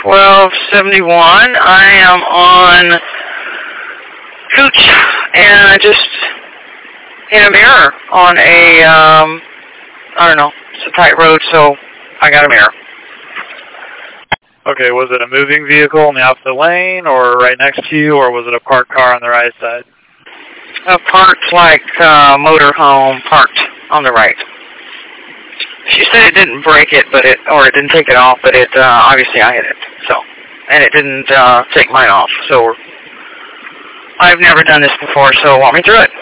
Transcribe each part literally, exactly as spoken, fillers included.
twelve seventy-one. I am on Cooch, and I just hit a mirror on a, um, I don't know, it's a tight road, so I got a mirror. Okay, was it a moving vehicle in the opposite lane, or right next to you, or was it a parked car on the right side? A parked, like, uh, motorhome parked on the right. She said it didn't break it, but it, or it didn't take it off, but it, uh, obviously I hit it, so. And it didn't, uh, take mine off, so I've never done this before, so walk me through it.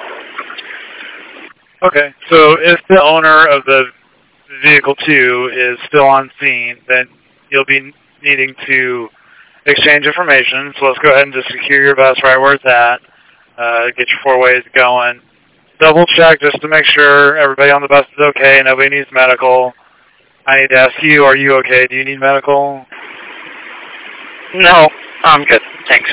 Okay, so if the owner of the vehicle two is still on scene, then you'll be needing to exchange information, so let's go ahead and just secure your bus right where it's at, uh, get your four ways going. Double check just to make sure everybody on the bus is okay, nobody needs medical. I need to ask you, are you okay? Do you need medical? No, I'm good, thanks.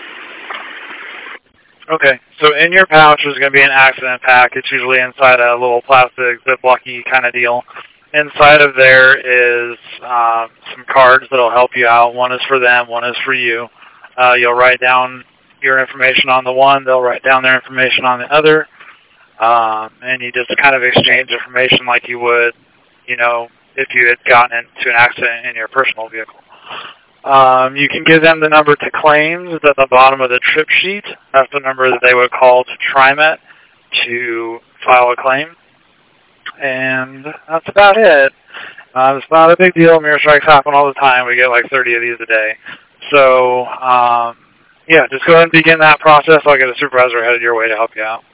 Okay, so in your pouch is going to be an accident pack. It's usually inside a little plastic Ziploc-y kind of deal. Inside of there is uh, some cards that will help you out. One is for them, one is for you. Uh, you'll write down your information on the one, they'll write down their information on the other. Um, and you just kind of exchange information like you would, you know, if you had gotten into an accident in your personal vehicle. Um, you can give them the number to claims at the bottom of the trip sheet. That's the number that they would call to TriMet to file a claim. And that's about it. Uh, it's not a big deal. Mirror strikes happen all the time. We get like thirty of these a day. So, um, yeah, just go ahead and begin that process. I'll get a supervisor headed your way to help you out.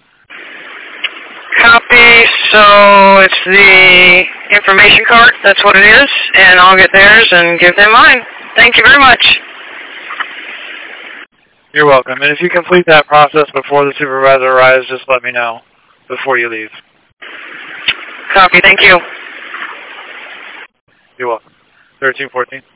Copy. So it's the information card. That's what it is. And I'll get theirs and give them mine. Thank you very much. You're welcome. And if you complete that process before the supervisor arrives, just let me know before you leave. Copy. Thank you. You're welcome. thirteen fourteen.